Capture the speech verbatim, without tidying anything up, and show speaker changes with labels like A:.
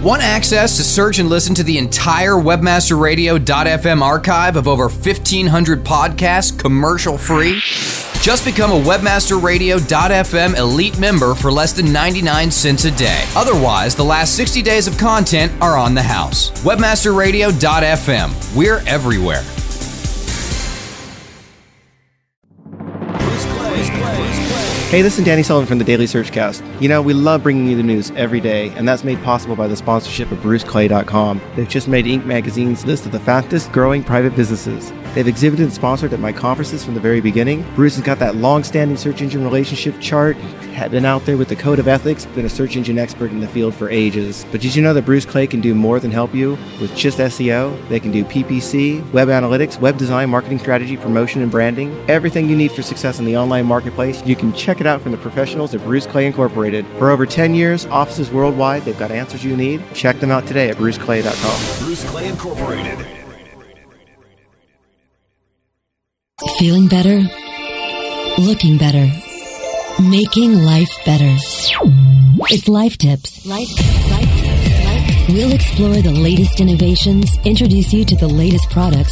A: Want access to search and listen to the entire webmaster radio dot f m archive of over fifteen hundred podcasts commercial-free? Just become a webmaster radio dot f m elite member for less than ninety-nine cents a day. Otherwise, the last sixty days of content are on the house. webmaster radio dot f m. We're everywhere.
B: Hey, this is Danny Sullivan from the Daily Searchcast. You know, we love bringing you the news every day, and that's made possible by the sponsorship of Bruce Clay dot com. They've just made Inc magazine's list of the fastest growing private businesses. They've exhibited and sponsored at my conferences from the very beginning. Bruce has got that long-standing search engine relationship chart, had been out there with the code of ethics, been a search engine expert in the field for ages. But did you know that Bruce Clay can do more than help you with just S E O? They can do P P C, web analytics, web design, marketing strategy, promotion, and branding. Everything you need for success in the online marketplace, you can check it out from the professionals at Bruce Clay Incorporated. For over ten years, offices worldwide, they've got answers you need. Check them out today at Bruce Clay dot com.
C: Bruce Clay Incorporated.
D: Feeling better? Looking better? Making life better. It's Life Tips. Life, life Tips. Life Tips. We'll explore the latest innovations, introduce you to the latest products,